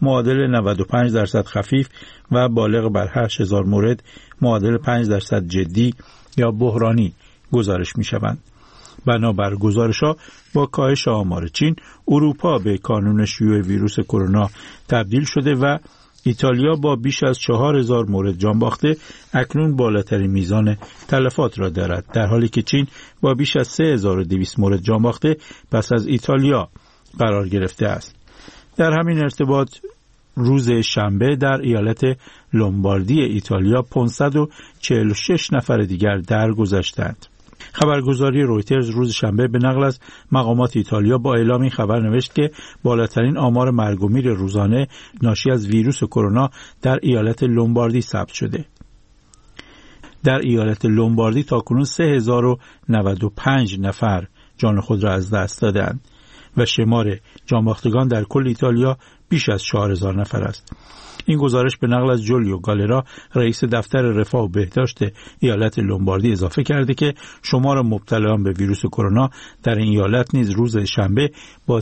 معادل 95% خفیف و بالغ بر 8000 مورد معادل 5% جدی یا بحرانی گزارش می شوند. بنابر گزارش‌ها با کاهش آمار چین، اروپا به کانون شیوع ویروس کرونا تبدیل شده و ایتالیا با بیش از 4000 مورد جان باخته اکنون بالاترین میزان تلفات را دارد، در حالی که چین با بیش از 3200 مورد جان باخته پس از ایتالیا قرار گرفته است. در همین ارتباط روز شنبه در ایالت لومباردی ایتالیا 546 نفر دیگر درگذشتند. خبرگزاری رویترز روز شنبه به نقل از مقامات ایتالیا با اعلام این خبر نوشت که بالاترین آمار مرگ و میر روزانه ناشی از ویروس کرونا در ایالت لومباردی ثبت شده. در ایالت لومباردی تاکنون 3095 نفر جان خود را از دست دادند و شمار جانباختگان در کل ایتالیا بیش از 4000 نفر است. این گزارش به نقل از جولیو گالرا رئیس دفتر رفاه و بهداشت ایالت لومباردی اضافه کرده که شمار مبتلایان به ویروس کرونا در این ایالت نیز روز شنبه با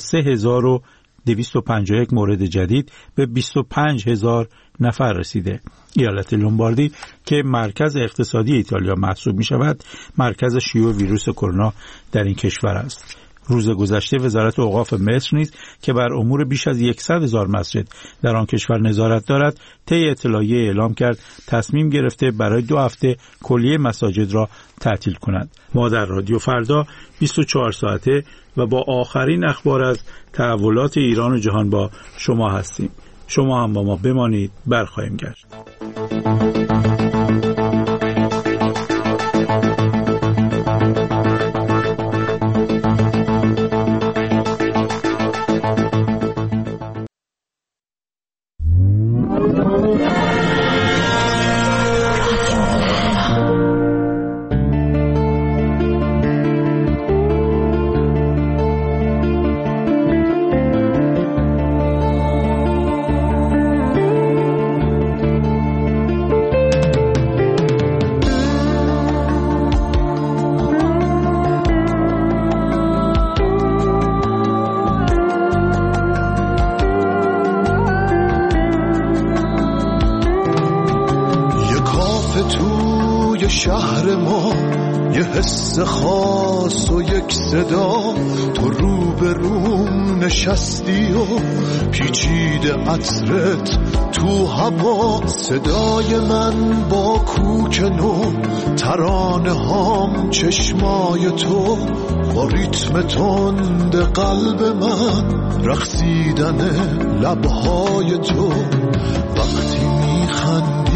3251 مورد جدید به 25000 نفر رسیده. ایالت لومباردی که مرکز اقتصادی ایتالیا محسوب می شود، مرکز شیوع ویروس کرونا در این کشور است. روز گذشته وزارت اوقاف مصر نیز که بر امور بیش از 100,000 مسجد در آن کشور نظارت دارد، طی اطلاعیه اعلام کرد تصمیم گرفته برای 2 هفته کلیه مساجد را تعطیل کند. ما در رادیو فردا 24 ساعته و با آخرین اخبار از تحولات ایران و جهان با شما هستیم. شما هم با ما بمانید، برخواهیم گشت. شهر ما یه حس خاص و یک صدا، تو رو به روم نشستی و پیچیده عطرت تو هوا، صدای من با کوک نو، ترانه هام چشمای تو، با ریتم تند قلب من، رقصیدن لبهای تو، وقتی میخندی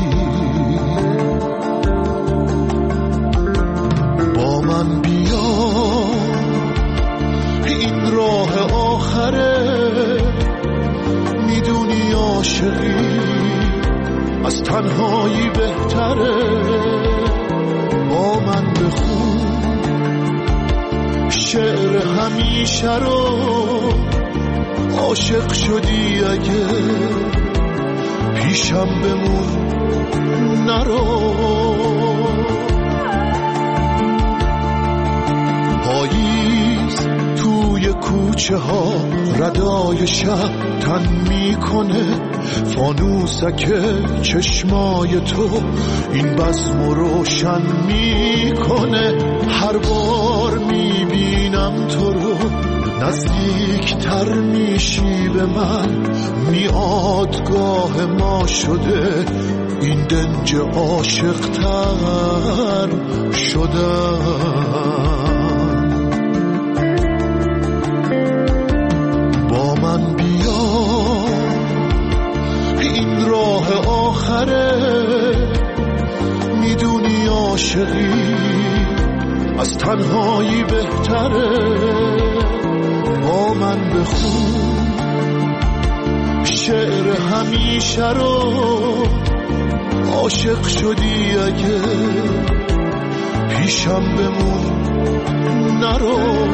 من بیا، این راه آخره، میدونی عاشقی از تنهایی بهتره، با من بخون شعر همیشه رو، عاشق شدی اگه پیشم بمون نرو. پاییز توی کوچه ها ردای شب تن میکنه، فانوسک چشمای تو این بزم روشن میکنه، هر بار میبینم تو رو نزدیکتر میشی به من، میادگاه ما شده این دنج عاشق‌تر شدن. با من بیا، این راه آخره، میدونی عاشقی از تنهایی بهتره، با من بخون شعر همیشه رو، عاشق شدی اگه پیشم بمون نرو.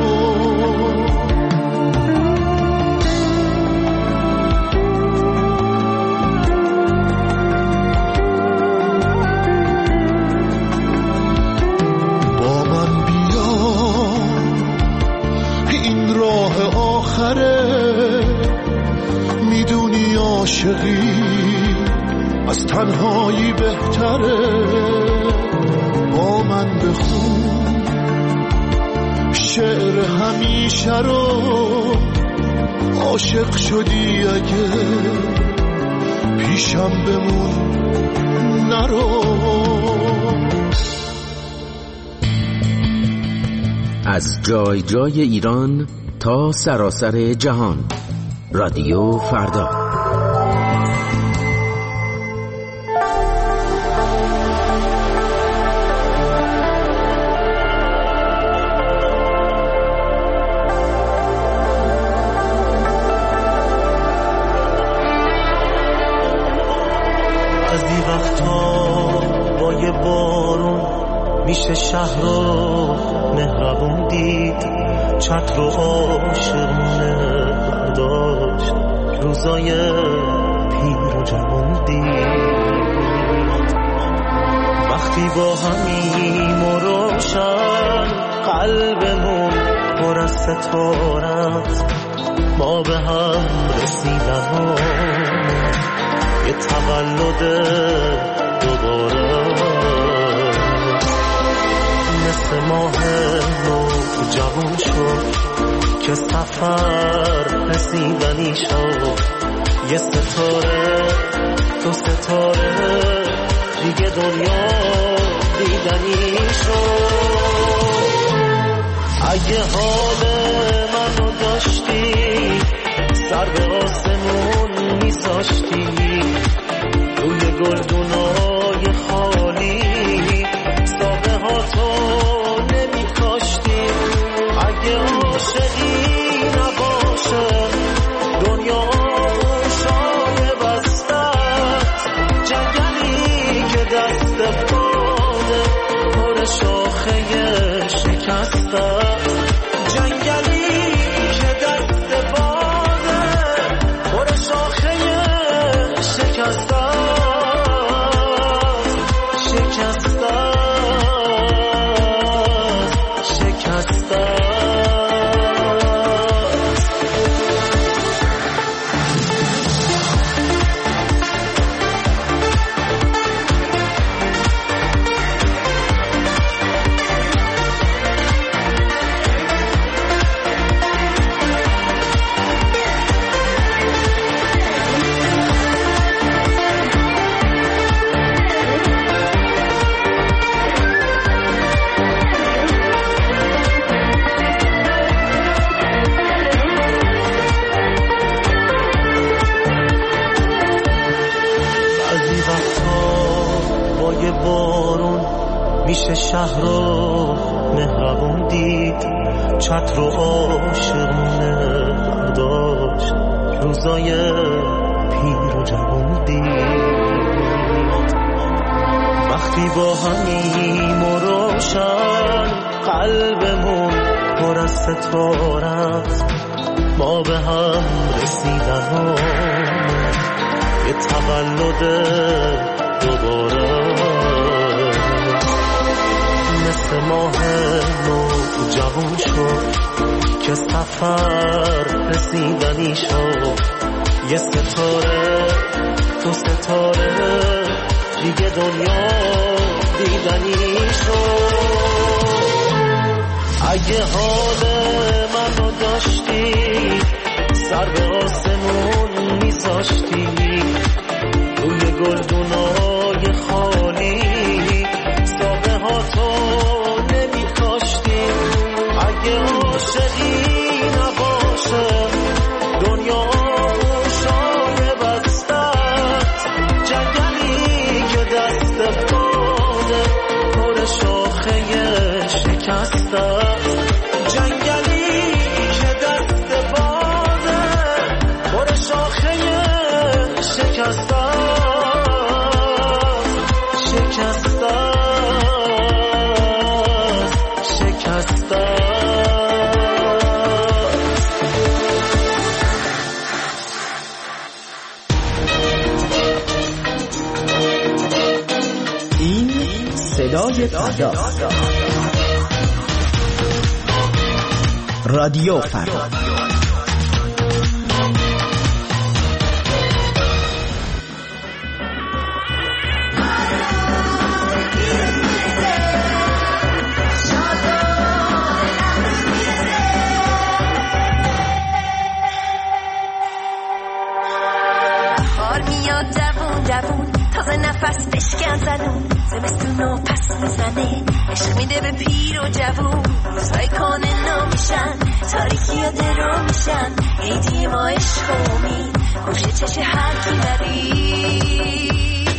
عاشقی از تنهایی بهتره. با من بخون شعر همیشه رو، عاشق شدی اگه پیشم بمون نرو. از جای جای ایران تا سراسر جهان، رادیو فردا. از این وقتا با یه بارون میشه شهر رو مهربون دید، چتر و عاشقونه برداشت، روزای پیر و جوان دید. وقتی با همیم و روشن قلبمون پر از ستارت، ما به هم رسیدن یه تولد دوباره، مثل ماه نو جوان شد که سفر رسیدنی شد. یه ستاره تو ستاره دیگه دنیا دیدنی شد. اگه حال منو داشتی سر به آسمون میذاشتی، روی گلدونای خالی ساقه ها تو نمی کاشتی. اگه عاشقی نباشه دنیا موشای بستت، جنگلی که دست باده پر شاخه شکستت، جنگلی که دست باده پر شاخه شکستت. میشه شهر رو مهربون دید، چتر و عاشقونه برداشت، روزای پیر و جوان دید. وقتی با همیم و روشن قلبمون پر از ستارت، ما به هم رسیدن یه تولد دوباره، مثل ماه نو جوان شد که سفر رسیدنی شد. یه ستاره تو ستاره دیگه دنیا دیدنی شد. اگه حال منو داشتی سر به آسمون میذاشتی، روی گلدونای خالی ساقه ها تو نمی کاشتی. اگه عاشقی نباشه دنیا موشای بستت، جنگلی که دست باده پر شاخه شکستت، جنگلی که دست باده پر شاخه شکستت. این صدای فردا، رادیو فردا. بهار میاد دوون دوون، تازه نفس بشکن زنون، زمستونو پس میزنه، عشق میده به پیر و جوون، روزهای کانه نمیشن، تاریکی و درو میشن، عیدی ما عشق و امید، گوشه چش هر کی نرید.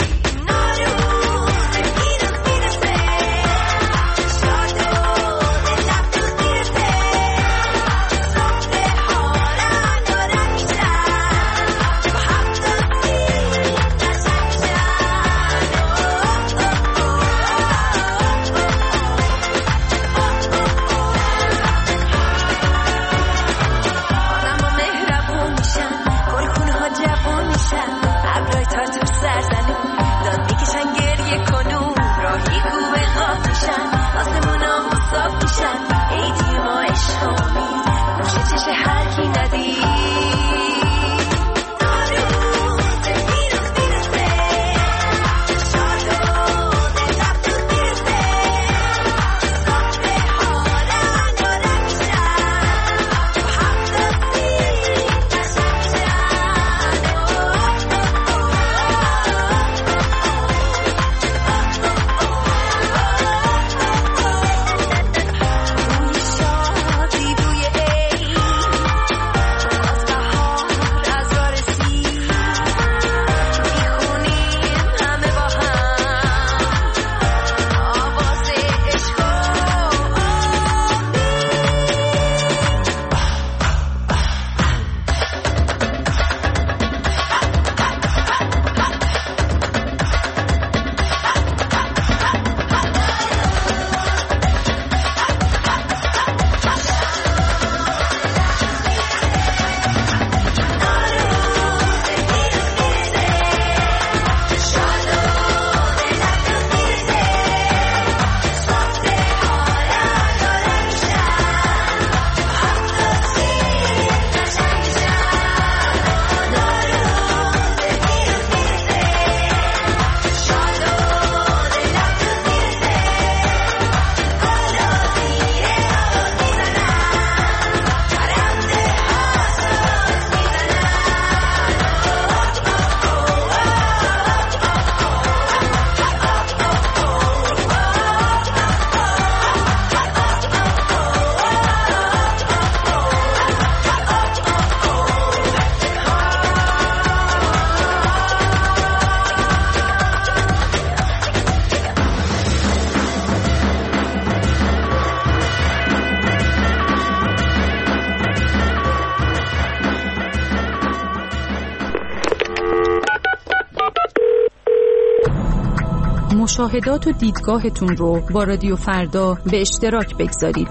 مشاهدات و دیدگاهتون رو با رادیو فردا به اشتراک بگذارید.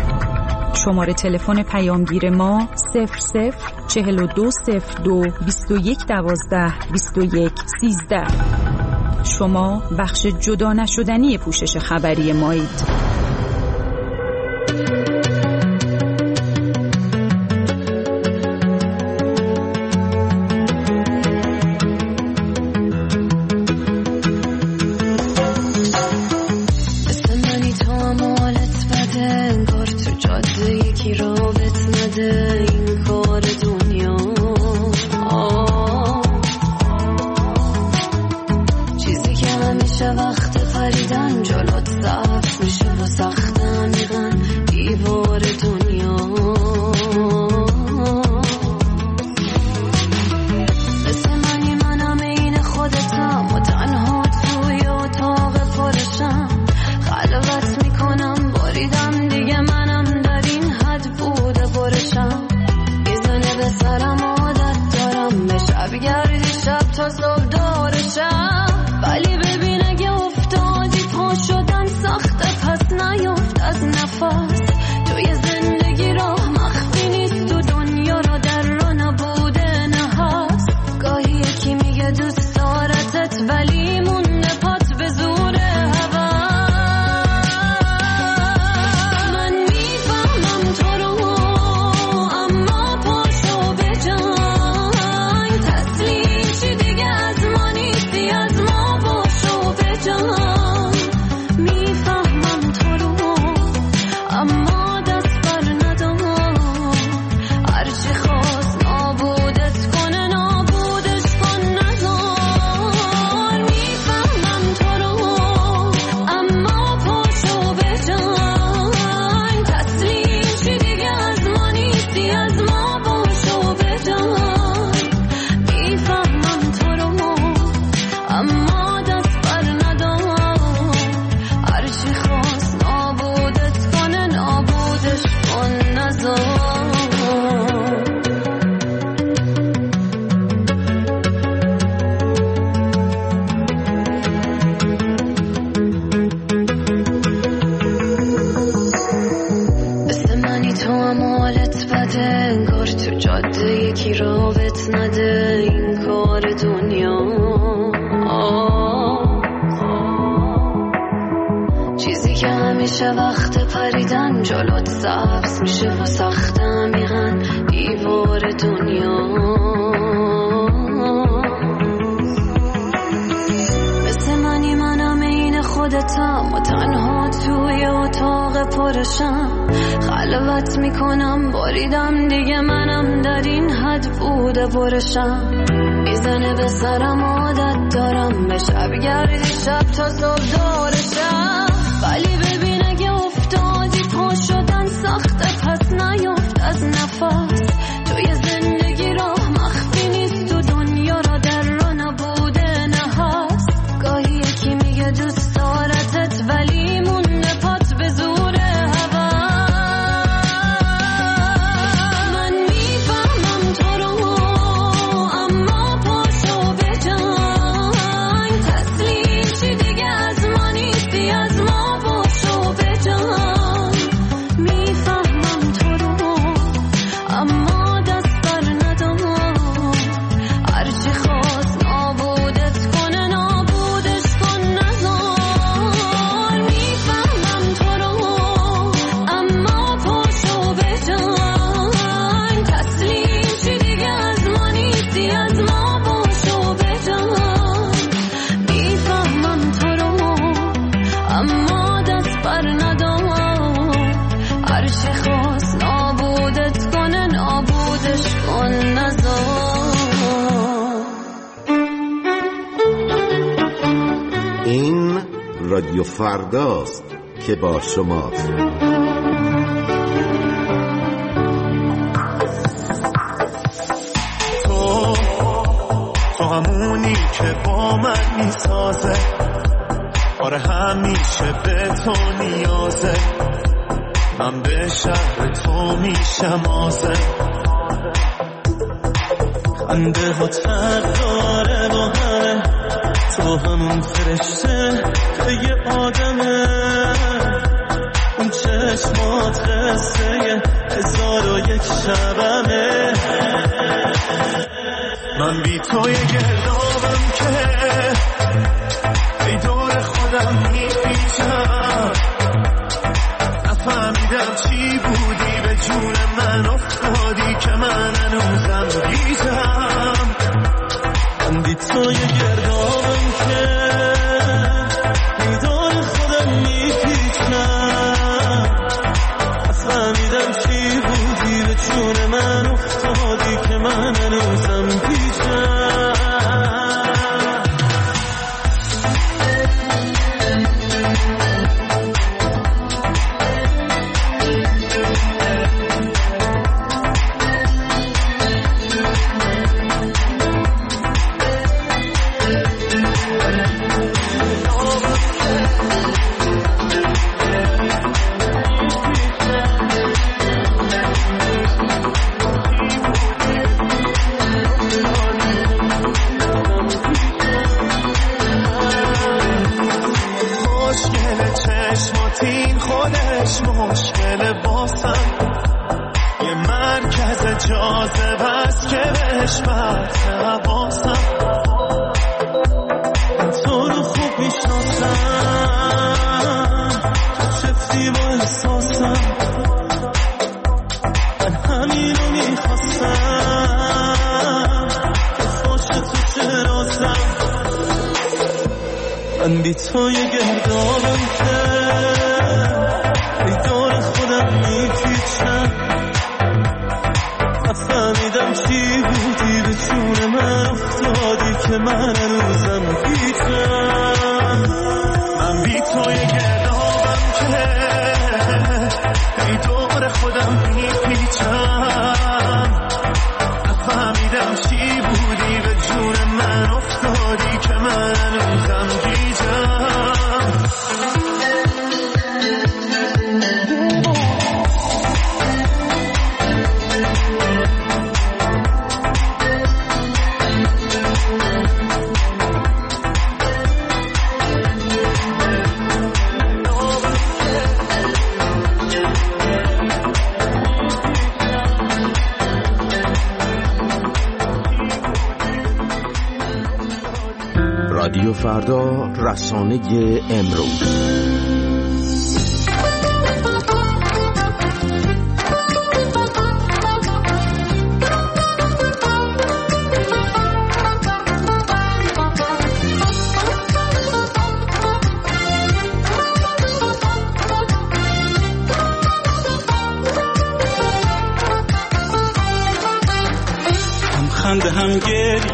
شماره تلفن پیامگیر ما 00420221122113. شما بخش جدا نشدنی پوشش خبری مایید. میشه وقت پریدن جلوت سبز میشه و سخت عمیقاً دیوار دنیا. مثل منم این خودتم و تنها توی اتاق پرشم خلوت میکنم باریدم دیگه منم در این حد بوده برشم. میزنه به سرم عادت دارم به شب گردی شب تا صبح دارشم. ولی ببین اگه افتادی پا شدن سخته پس نیافت از نفس. توی زندگی راه مخفی نیست تو دنیا را در را نبوده نه هست. گاهی یکی میگه دوست دارتت ولی مونده پات به زور هوا. من میفهمم تو رو اما پاشو به جنگ تسلیم شی دیگه از ما نیستی از ما پاشو به جنگ. میفهمم تو رو اما دست بر ندام هرچی خواست نابودت کنه نابودش کن نزار. میفهمم تو رو اما پاشو به جنگ تسلیم شی دیگه از ما نیستی از ما پاشو به جنگ. میفهمم تو رو اما دست بر ندام هرچی خواست نابودت کنه نابودش کن نزار. این رادیو فرداست که با شماست. تو همونی که با من میسازه. آره همیشه به تو نیازه. من به شهر تو میشم آزه. خنده ها تر داره با همه. تو همون فرشته که یه آدمه. اون چشمات قصه 1001 شبمه. من بی توی گردابم که ای دور خودم میپیچم. نفهمیدم چی بودی به جون من افتادی که من هنوزم گیجم. من بی توی گردابم که ای دور خودم میپیچم. نفهمیدم چی بودی به جون من افتادی که من هنوزم گیجم. مشکل باسم یه مرکز جاذبه است که بهش برد حواسم. من تو رو خوب میشناسم. تو چفتی با احساسم. من همینو میخواستم که فاش تو چراسم. من بی توی گردابم که ای دور خودم میپیچم. نفهمیدم چی بودی به جون من افتادی که من هنوزم گیجم. من بی توی گردابم که ای دور خودم میپیچم. نفهمیدم چی بودی به جون من افتادی که من هنوزم گیجم. رادیو فردا، رسانه امروز.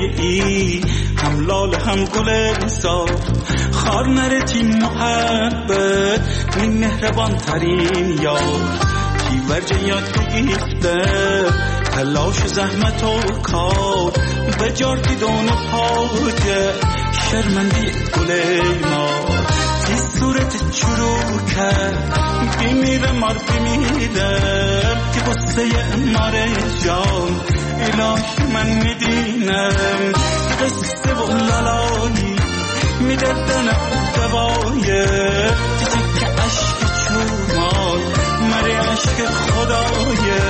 ای هم لال هم گل زار خار نرتی محبت من مهربان ترین یار کی ورجه یاد بگیفته تلاش زحمت و کار به جارتی دون پاجه شرمندی گل ما تی صورت چرو کرد بیمیره مار بیمیره که بسته مار جان الهی من میدینم قصه و لالایی میدردنم دوایه دیگه که عشق چومان مره عشق خدایه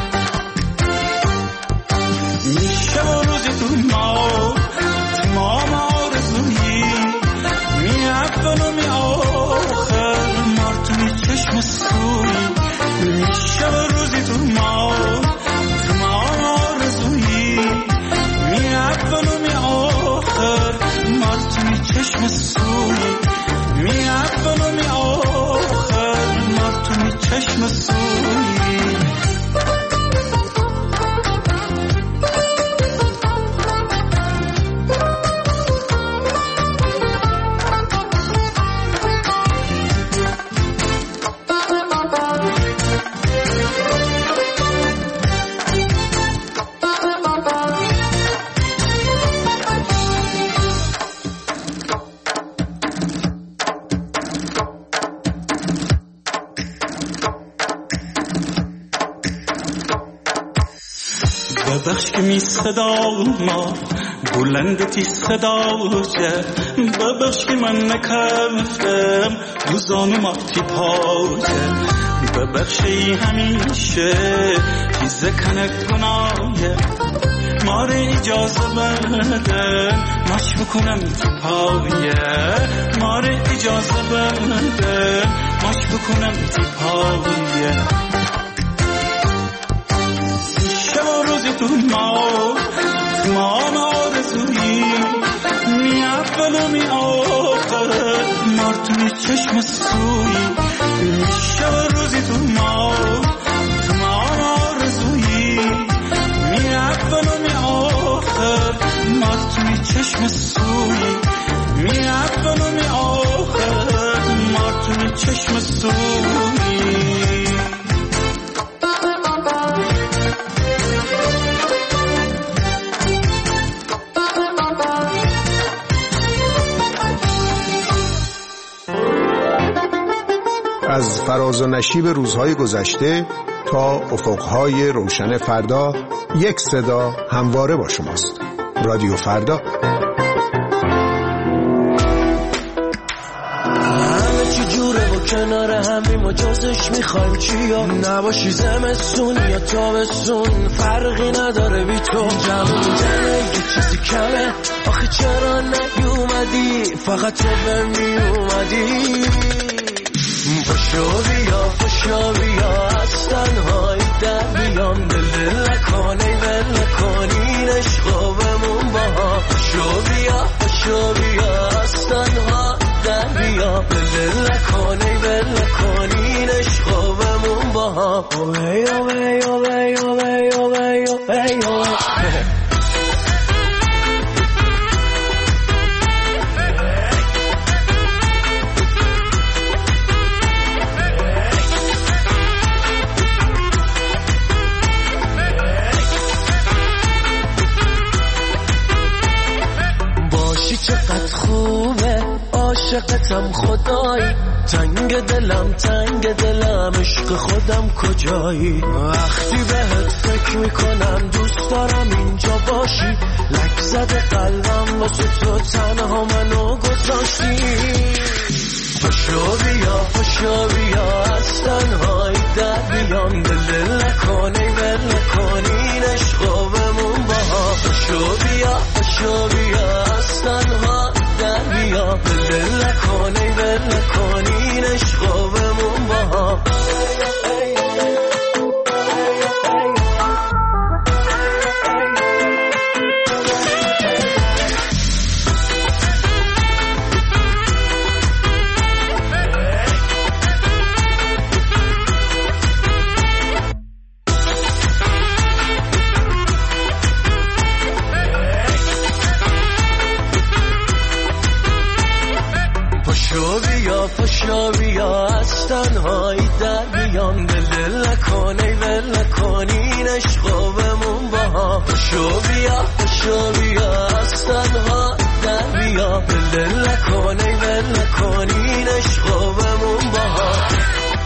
میشه و روزی تو ما تمام آرزویی می اول و می آخر مارتونی چشم سوی میشه و روزی تو ما تمام آرزویی می اول و می آخر مارتونی چشم سوی می اول و می آخر مارتونی چشم سوی ببخش که می صدا ما بلندتی صدا جه ببخش که من نکفتم دوزان ما تی پاجه ببخشی همیشه تیزه کنه گناهه ماره اجازه بدن ماش بکنم تی پایه ماره اجازه بدن ماش بکنم تی پایه تو ما آرزویی می اول و می آخر مارتونی چشم سوی میشه روزی تو ما آرزویی می اول و می آخر مارتونی چشم سوی می اول و می آخر مارتونی چشم سوی از فراز و نشیب روزهای گذشته تا افقهای روشن فردا یک صدا همواره با شماست. رادیو فردا. همه چی جوره و کنار همیم و جزش میخوایم چیا نباشی زمستون یا تابستون فرقی نداره بی تو جمعونه یه چیزی کمه آخه چرا نیومدی فقط تو به میومدی پشو بیا از تنهایی در بیام دل نکنین عشقا بمون با هم پشو بیا از تنها در بیام دل نکنین عشقا بمون با هم چقدر خوبه عاشقتم خدایی تنگ دلم عشق خودم کجایی وقتی بهت فکر میکنم دوست دارم اینجا باشی لک زده قلبم واسه تو تنها منو گذاشتی پشو بیا از تنهایی در بیام دل نکنین عشقا بمون با هم پشو بیا از تنها در بیام دل نکنین عشقا بمون با هم پاشا بیا از تنهایی در بیام دل نکن ای ول نکنین عشقا بمون با هم پاشا بیا از تنهایی در بیام دل نکن ای ول نکنین عشقا بمون با هم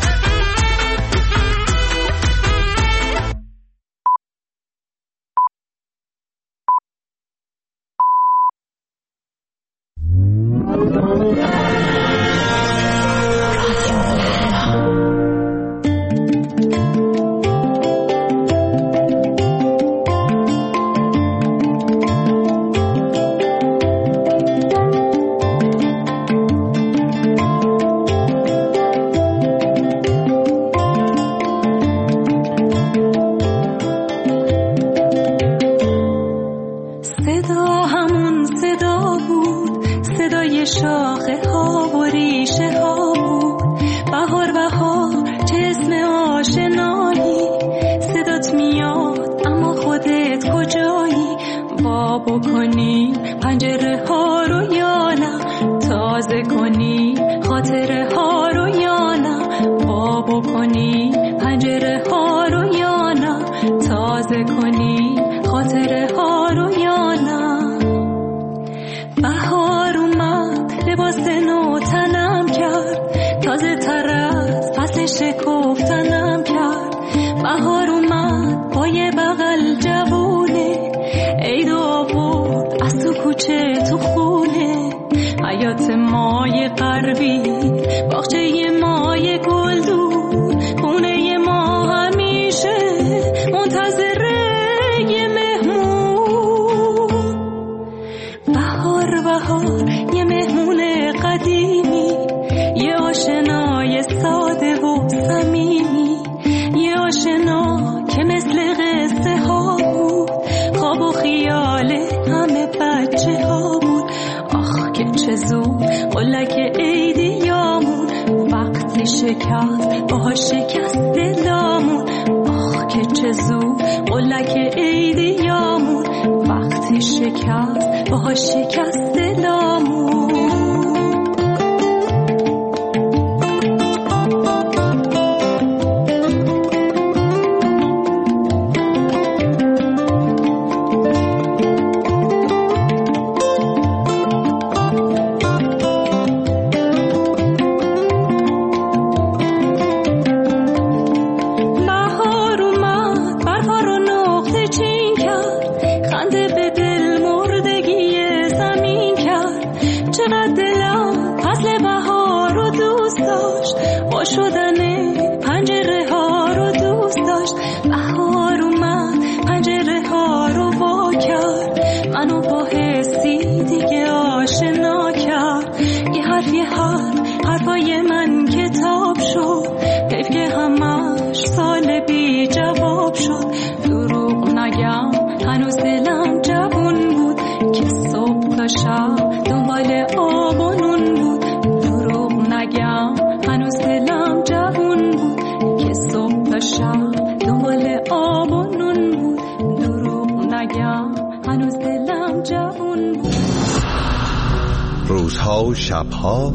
روزها و شبها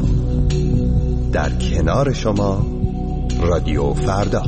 در کنار شما رادیو فردا.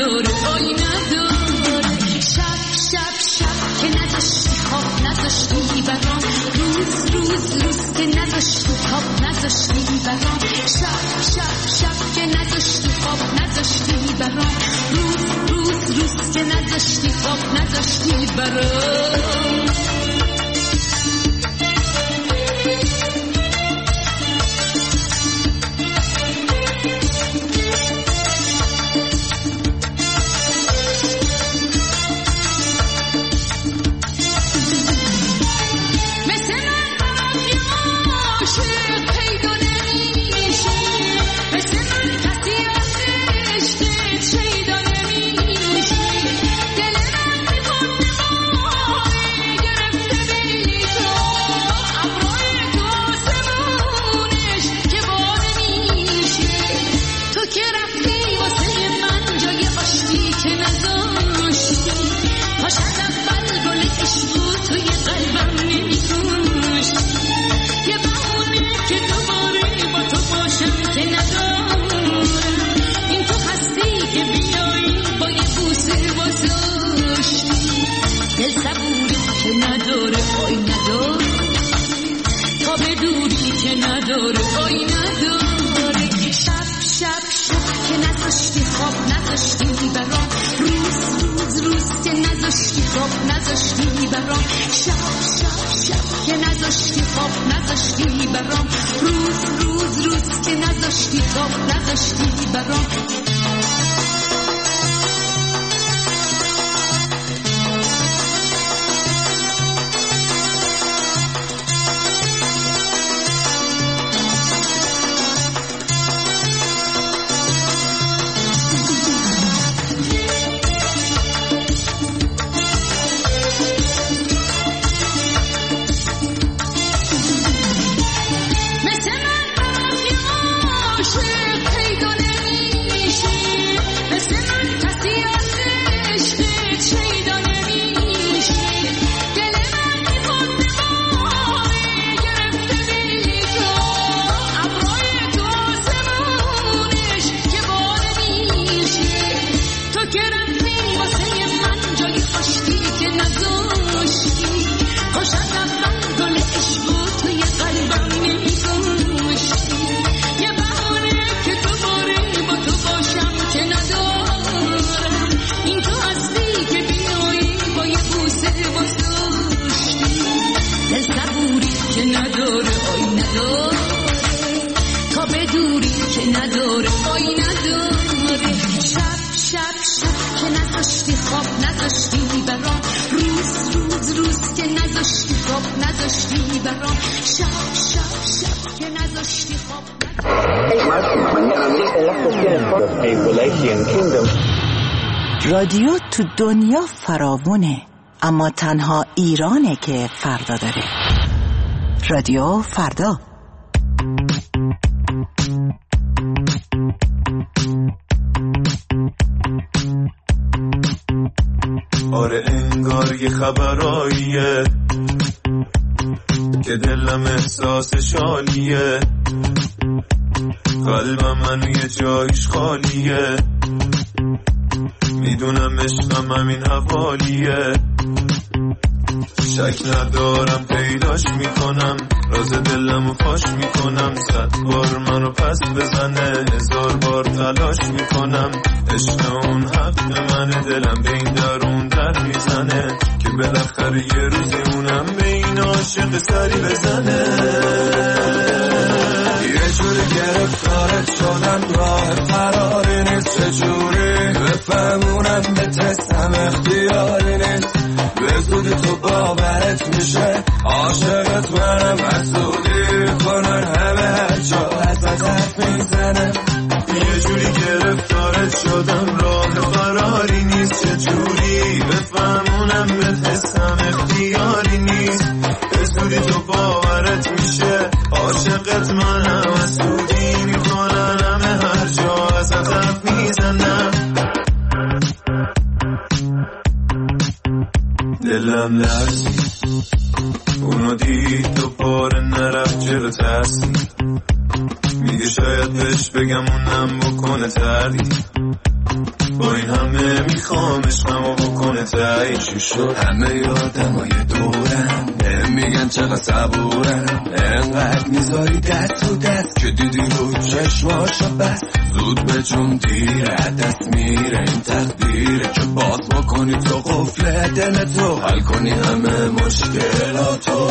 نداره آی نداره شب شب شب که نذاشتی خواب نذاشتی برام روز روز روز که نذاشتی خواب نذاشتی برام شب شب شب که نذاشتی خواب نذاشتی برام روز روز روز که نذاشتی خواب نذاشتی برام رادیو تو دنیا فراوونه، اما تنها ایرانه که فردا داره. رادیو فردا. آره انگار یه خبراییه که دلم احساسش عالیه، قلبم منو یه جایش خالیه، میدونم عشقم همین حوالیه، شک ندارم پیداش میکنم، راز دلمو فاش میکنم، 100 بار منو پس بزنه، 1000 بار تلاش میکنم، عشق اون حق منه، دلم به این در اون در میزنه که بالاخره یه روزی اونم به این عاشق سری بزنه. یه جوری گرفتارت شدم، راه فراری نیست، چجوری بفهمونم به تستم اختیاری نیست، به زودی تو باورت میشه عاشقت منم، حسودی کنن همه هر جا ازت حرف میزنم، یه جوری گرفتارت شدم، راه فراری نیست، چجوری بفهمونم به تستم اختیاری نیست، به زودی تو باورت میشه عاشقت منم، حسودی میکنن همه هر جا ازت حرف میزنم، دلم لرزید اونو دید تو پاره نرفت جلو ترسید، میگه شاید بهش بگم اونم بکنه تردید، با این همه میخوام عشقمو بکنه تایی. چی شد؟ همه آدمای دورم میگن چقدر صبورم، انقدر میذاری دست رو دست که دیدی رو چشماشو بس. زود به جون دیره دست میره این تقدیره که باز بکنی تو قفل دلتو، حل کنی همه مشکلاتو.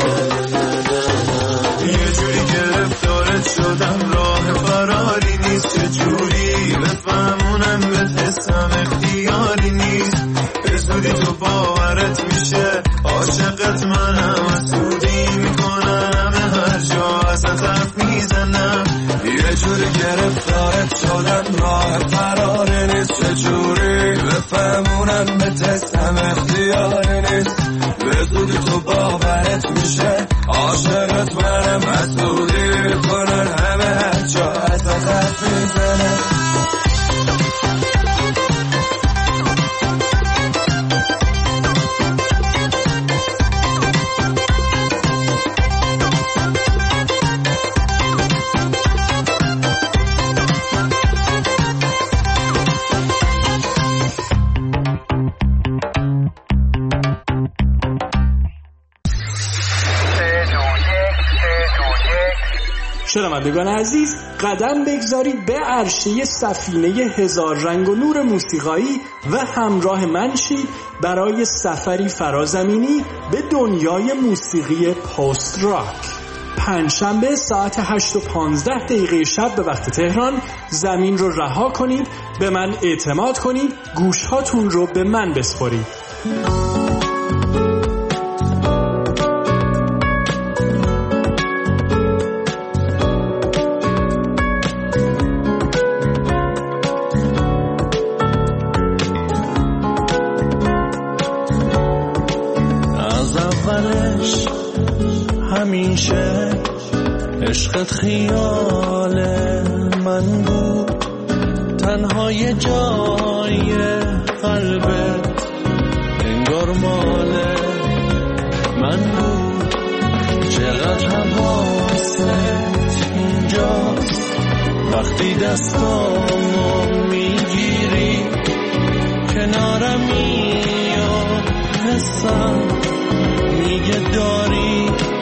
یه جوری گرفتارت شدم راه فراری نیست، چه جوری بفهمونم به حسم اختیاری نیست. به زودی تو باورت میشه عاشقت منم، حسودی میکنم هر جا ازت حرف میزنم. یه جوری گرفتارت شدم راه فراری نیست، چه جوری بفهمونم به حسم اختیاری نیست. به زودی تو باورت میشه عاشقت منم، حسودی میکنن همه هر جا ازت حرف میزنم. شنوندگان عزیز، قدم بگذارید به عرشه سفینه هزار رنگ و نور موسیقایی و همراه من شید برای سفری فرازمینی به دنیای موسیقی پست راک. پنجشنبه ساعت 8:15 شب به وقت تهران زمین رو رها کنید، به من اعتماد کنید، گوشهاتون رو به من بسپارید. همیشه عشقت خیال من بود، تنهای جای قلبت انگار مال من بود. چقدر حواست اینجاست وقتی دستامو میگیری، کنارمی یا حسم میگه داری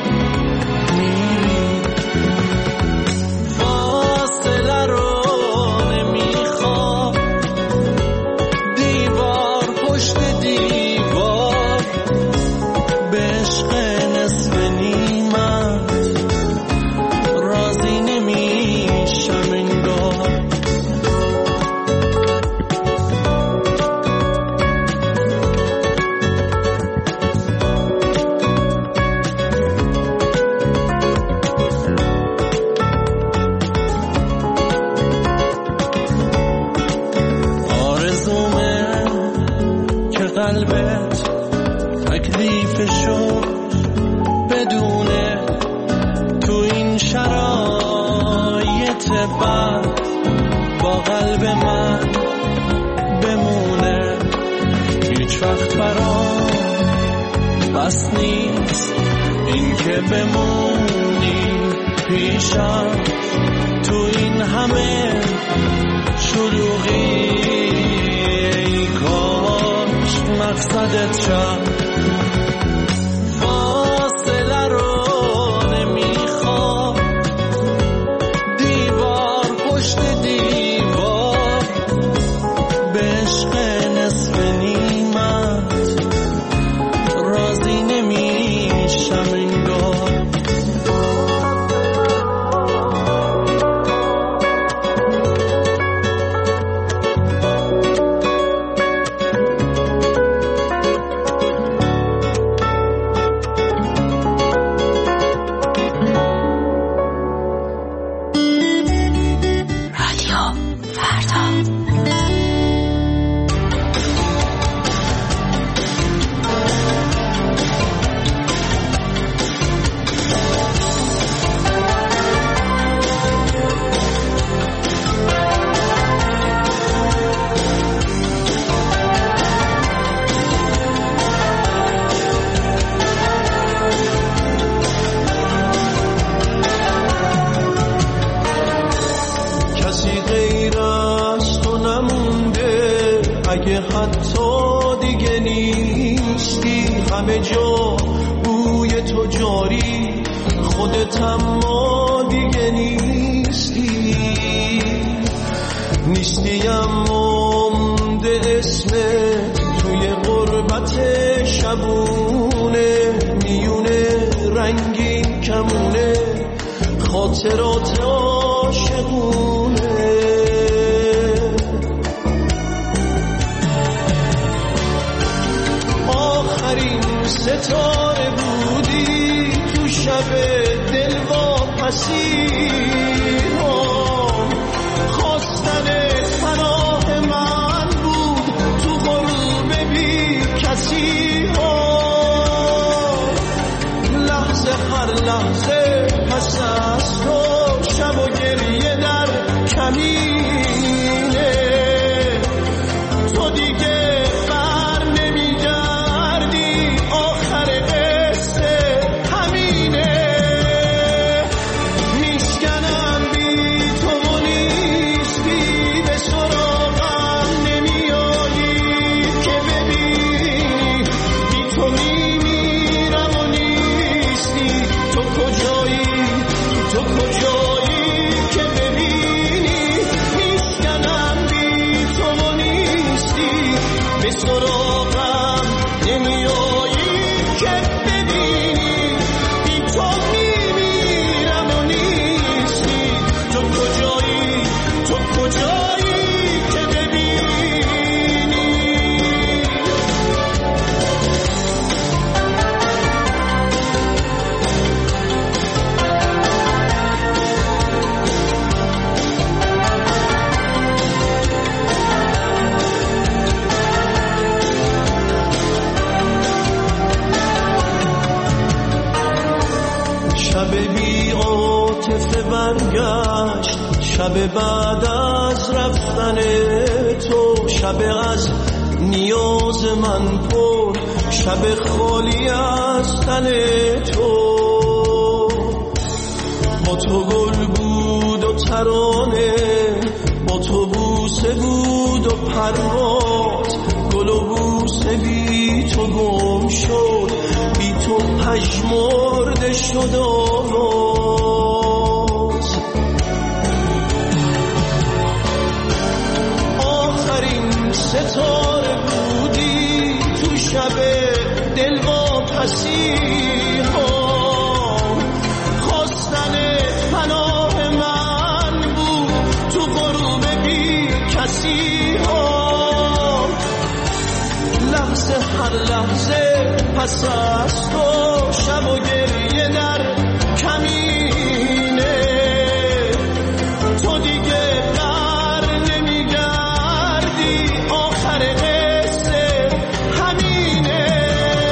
قلبت تکلیفشو بدونه، تو این شرایط بد با قلب من بمونه. هیچ وقت برام بس نیست این که بمونی پیشم، تو این همه شلوغی مقصدت شم. فاصله رو نمیخوام، دیوار پشت دیوار، به عشق نصف نیمت راضی نمیشم انگار. حتی دیگه نیستی، همه جا بوی تو جاری، خودت اما دیگه نیستی. نیستیم مونده اسمت توی غربت شبونه، میونه رنگین کمونه خاطرات عاشقونه. آخرین ستاره بودی تو شب دلواپسی، خواستن پناه من بود تو غروب بی کسی. لحظه هر لحظه پس از تو شب و گریه در کمینه، تو دیگه بر نمیگردی، آخر قصه همینه. میشکنم بی تو و نیستی، به سراغم نمیایی که ببینی، بی تو میمیرم و نیستی. تو کجایی، تو کجایی که ببینی، میشکنم بی تو و نیستی، به سراغم نمیایی که ببینی، بی تو میمیرم و نیستی. تو کجایی، تو کجایی که ببینی. شب بی عاطفه برگشت، شب بعد از رفتن تو، شب از نیاز من پر، شب خالی از تن تو. با تو گل بود و ترانه، با تو بوسه بود و پرواز، گل و بوسه بی تو گم شد، بی تو پژمرده شد آواز. آخرین ستاره بودی تو شب دلواپسی، خواستن پناه من بود تو غروب بی کسی. لحظه هر لحظه پس از تو شب و گریه در کمینه، تو دیگه بر نمیگردی، آخر قصه همینه.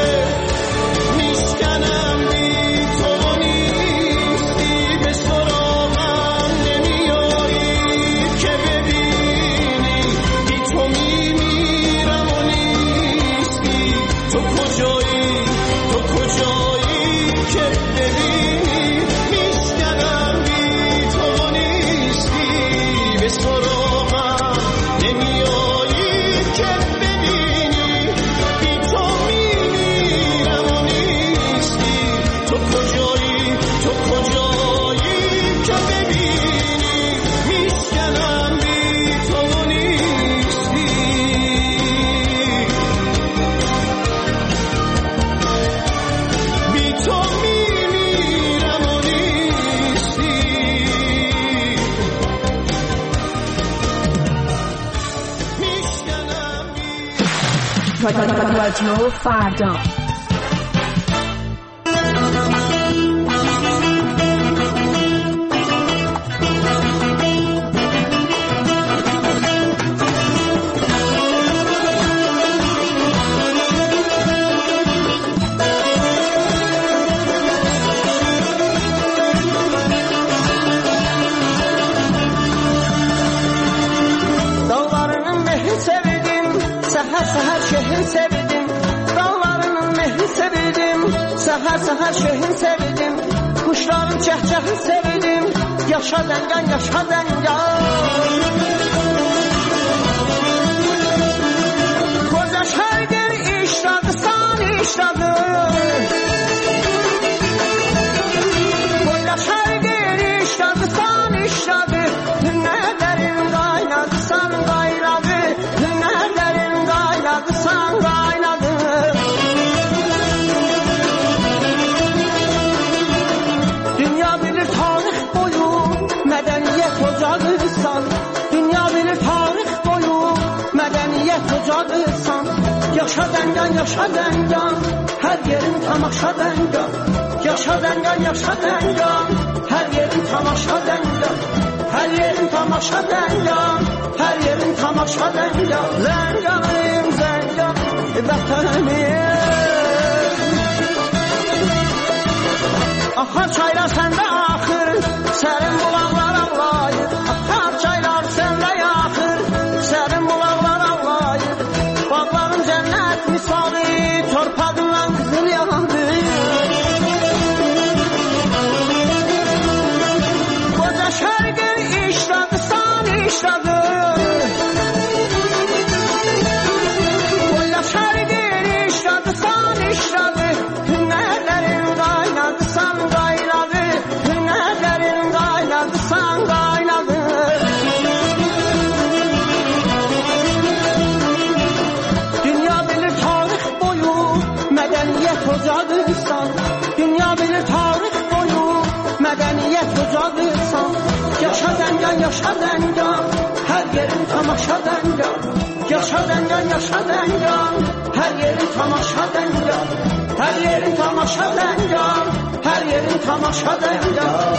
میشکنم بی تو و نیستی، به سراغم نمیایی که ببینی، بی تو میمیرم و نیستی. تو کجایی، تو کجایی که ببینی، میشکنم بی تو و نیستی، به سراغم نمیایی که ببینی، بی تو میمیرم و نیستی. تو کجایی، تو کجایی که ببینی، میشکنم بی تو و نیستی. بی تو میمیرم و نیستی. میشکنم رادیو فردا. Dağlarının mehri sevdim, seher seher şehir sevdim. Dağlarının mehri sevdim, seher seher şehir sevdim. Kuşların çehçehini sevdim, yaşa dengan yaşa dengan. işladı Boyla şergir işladı san işladı Hünnederin kaynadı san kaynadı Hünnederin kaynadı san kaynadı Dünya bilir tarih boyu medeniyet ocağısan Dünya bilir tarih boyu medeniyet ocağısan Yaşa dengan, yaşa dengan Her yerin tamaşa dengan Yaşa dengan, yaşa dengan Her yerin tamaşa dengan Her yerin tamaşa dengan Her yerin tamaşa dengan Zenganım, zengan Vətənim Akar çaylar sende akır Serin bulaklar ağlayır Akar çaylar sende yakır Serin bulaklar ağlayır Bağların cennet misali Torpadınla kızıl yandı Koca şergin işladı san işladı Koca şergin işladı san işladı Hünnederin kaynadı san kaynadı Hünnederin kaynadı san kaynadı Dünya bilir tarih boyu medeniyet ocağısan Dünya bilir tarih boyu medeniyet ocağısan Yaşa dengan, yaşa dengan Her yerin tamaşa dengan Yaşa dengan, yaşa dengan Her yerin tamaşa dengan Her yerin tamaşa dengan Her yerin tamaşa dengan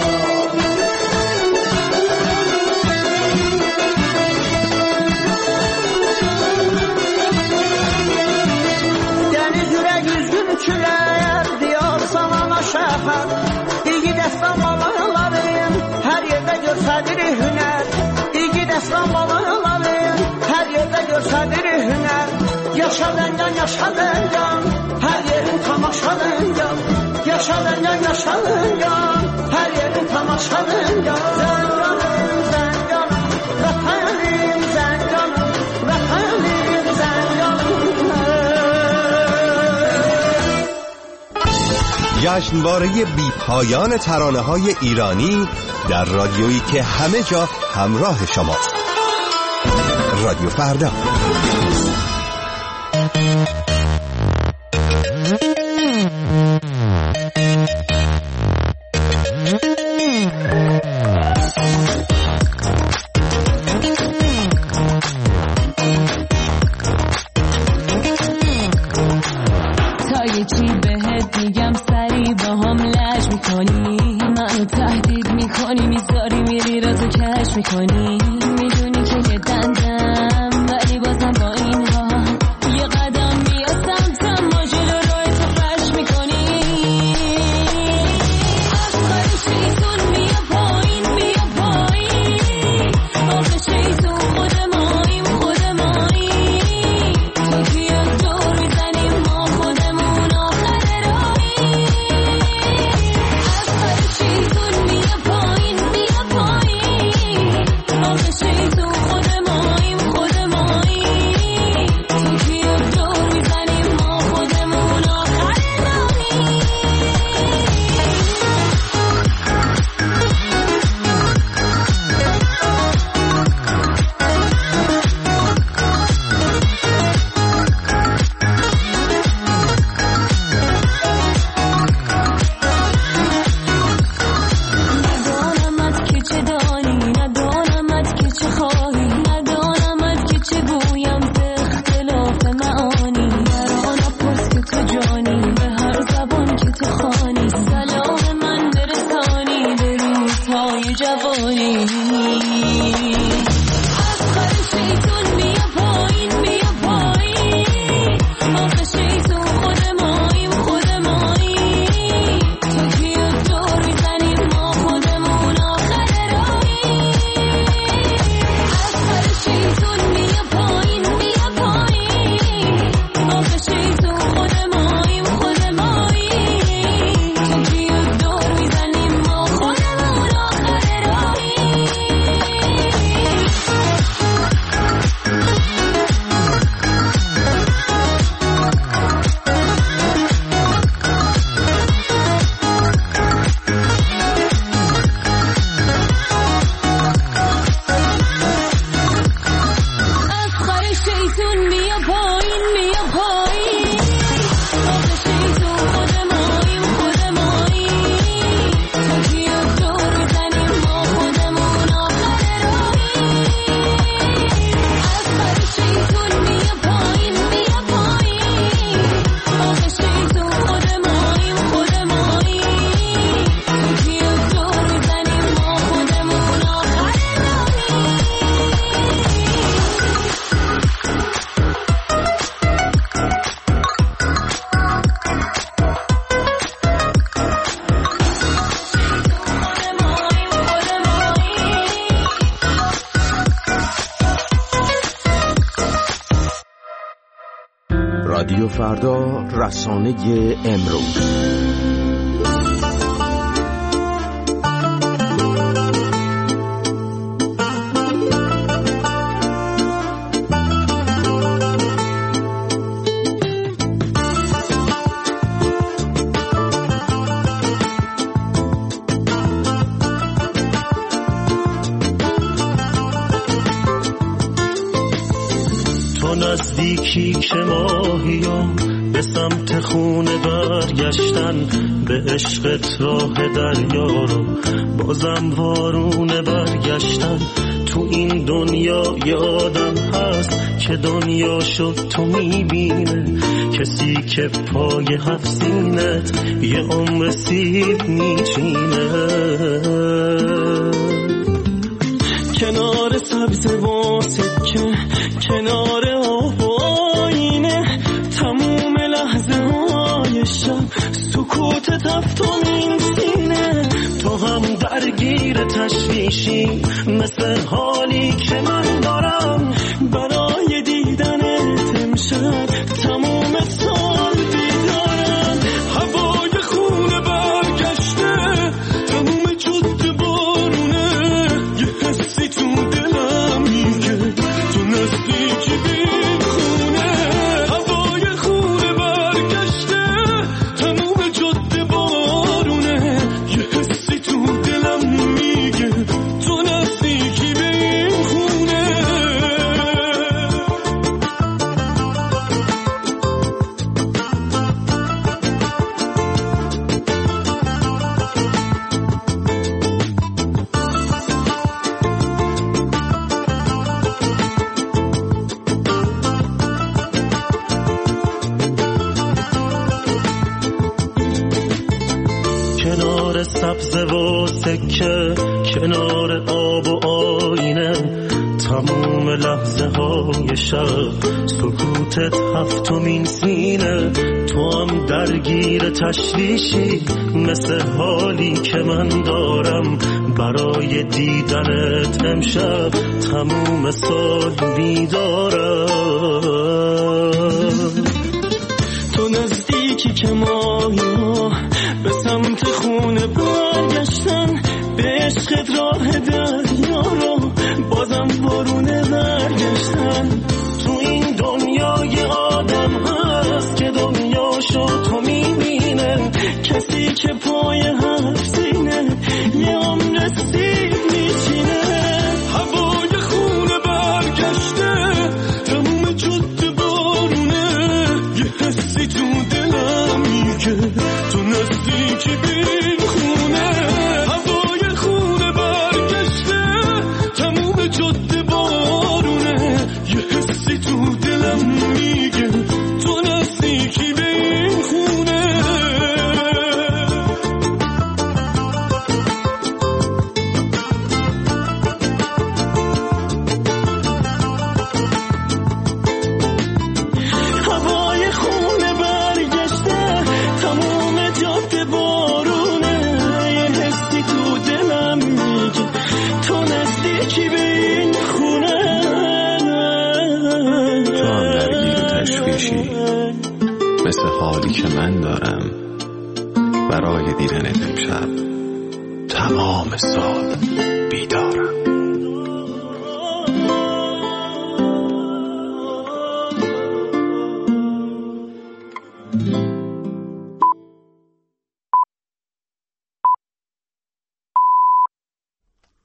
Deniz yürek üzgün küler Diyar sana şəhər İlgi dəstan balıqlarım Her yerde görsədir hüner İlgi dəstan balıqlarım Her yerde görsədir hüner Yaşa dengan, yaşa dengan Her yerin tamaşa dengan Yaşa dengan, yaşa dengan Her yerin tamaşa dengan Zenganım, zenganım Vətənim, zenganım Vətənim, zenganım جشنواره بی پایان ترانه‌های ایرانی در رادیویی که همه جا همراه شماست. رادیو فردا. میکنی میدونی که دندم ولی بازم با این ها یه قدم بیا سمتم ما جلو روی تو فرش میکنی آخر شیطون بیا پایین آخر شیطون خود ماییم تو بیا دور میزنیم ما خودمون آخر راهی آخر شیطون بیا پایین آخه شیطون خود ماییم تو کیو دور میزنیم ما خودمون آخر راهی ندانمت که چه دانی ندانمت که چه خواهی ندانمت که چه گویم به اختلاف معانی مرا نپرس که تو جانی به هر زبان که تو خوانی سلام من برسانی به روزهای جوانی آخر شیطون بیا پایین آخر شیطون خود ماییم تو کیو دور میزنیم ما خودمون آخر راهی آخر شیطون بیا پایین آخر شیطون خود ماییم تو کیو دور میزنیم ما خودمون آخر راهی رادیو فردا، رسانه امروز. نزدیکی که ماهیام به سمت خونه برگشتن، به عشقت راه دریا رو بازم وارونه برگشتن. تو این دنیا یادم هست که دنیا شد تو میبینه، کسی که پای هفت سینت یه عمر سیب میچینه. کنار سبز و سکه، کنار آب و آینه، تموم لحظه های شب سکوت تفتون سینه. تو هم درگیر تشویشی مثل حالی که من دارم، برای دیدنت امشب تموم سال بیدارم. هوای خونه برگشته، تموم جاده بارونه، یه حسی تو دلم میگه تو نزدیکی بین خونه. هوای خونه برگشته، تموم جاده بارونه، یه حسی تو دلم میگه تو نزدیکی بین خونه. کنار سبز و سکه، کنار آب و آینه، تموم لحظه های شب سکوتت هفتمین سینه. تو هم درگیر تشویشی مثل حالی که من دارم، برای دیدنت امشب تموم سال بیدارم. تو نزدیکی که ماهی به سمت خونه برگشتن، به عشقت راه دریا رو بازم بارونه برگشتن. تو این دنیا یه آدم هست که دنیا شد تو میبینه، کسی که پای هفت سینه یه عمر سیب میچینه. هوای خونه برگشته، تموم جاده بارونه، یه حسی تو دلم میگه تو نزدیکی بین خونه. هوای خونه برگشته، تموم جاده بارونه، یه حسی تو دلم میگه تو نزدیکی بین خونه. هوای خونه برگشته، تموم جاده بارونه، یه حسی تو دلم میگه تو نزدیکی به این خونه. تو هم درگیر تشویشی مثل حالی که من دارم، برای دیدنت امشب تمام سال